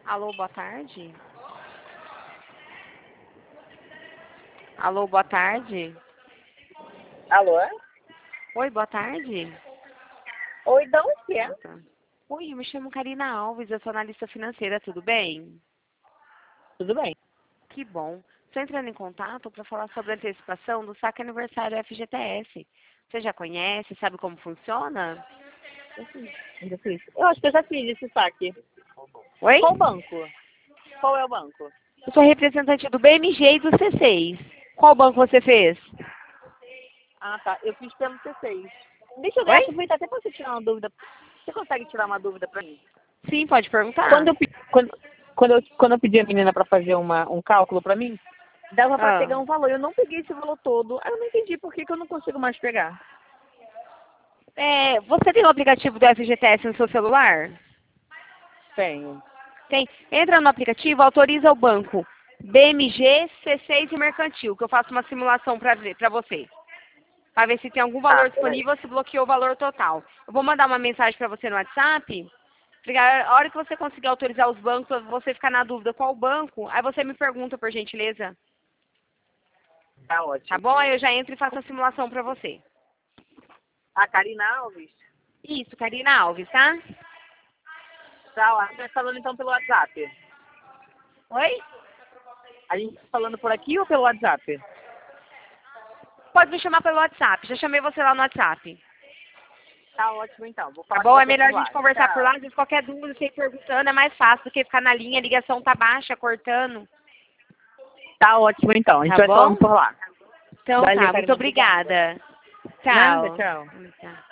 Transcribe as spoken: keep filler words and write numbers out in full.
Alô, boa tarde. Alô, boa tarde. Alô? Oi, boa tarde. Oi, de onde que é? Ah, tá. Oi, eu me chamo Karina Alves, eu sou analista financeira, tudo bem? Tudo bem. Que bom. Estou entrando em contato para falar sobre a antecipação do saque aniversário F G T S. Você já conhece, sabe como funciona? Eu fiz. Eu fiz. Eu acho que eu já fiz esse saque. Oi? Qual banco? Qual é o banco? Eu sou representante do B M G e do C seis. Qual banco você fez? Ah, tá. Eu fiz pelo C seis. Deixa eu Oi? aproveitar até pra você tirar uma dúvida. Você consegue tirar uma dúvida pra mim? Sim, pode perguntar. Quando eu, pe- quando, quando eu, quando eu pedi a menina pra fazer uma, um cálculo pra mim, dava pra Ah. pegar um valor. Eu não peguei esse valor todo. Aí eu não entendi por que, que eu não consigo mais pegar. É, você tem o aplicativo do F G T S no seu celular? Tenho. Tem. Entra no aplicativo, autoriza o banco B M G, C seis e Mercantil, que eu faço uma simulação para ver, para você. Para ver se tem algum Tá, valor peraí. disponível ou se bloqueou o valor total. Eu vou mandar uma mensagem para você no WhatsApp. Porque a hora que você conseguir autorizar os bancos, você ficar na dúvida qual banco, aí você me pergunta, por gentileza. Tá Tá ótimo. bom? Aí eu já entro e faço a simulação para você. A Karina Alves? Isso, Karina Alves, tá? Tá, ó, a gente vai falando então pelo WhatsApp. Oi? A gente tá falando por aqui ou pelo WhatsApp? Pode me chamar pelo WhatsApp. Já chamei você lá no WhatsApp. Tá ótimo então. Vou Tá falar com bom? É você melhor por a gente lá. conversar por lá. Tchau. Às vezes qualquer dúvida, você ir perguntando, é mais fácil do que ficar na linha, a ligação tá baixa, cortando. Tá ótimo então. A gente Tá vai falando bom? por lá. Então Valeu, tá, muito Karina. Obrigada. obrigada. Nada, Tchau. tchau. Tchau.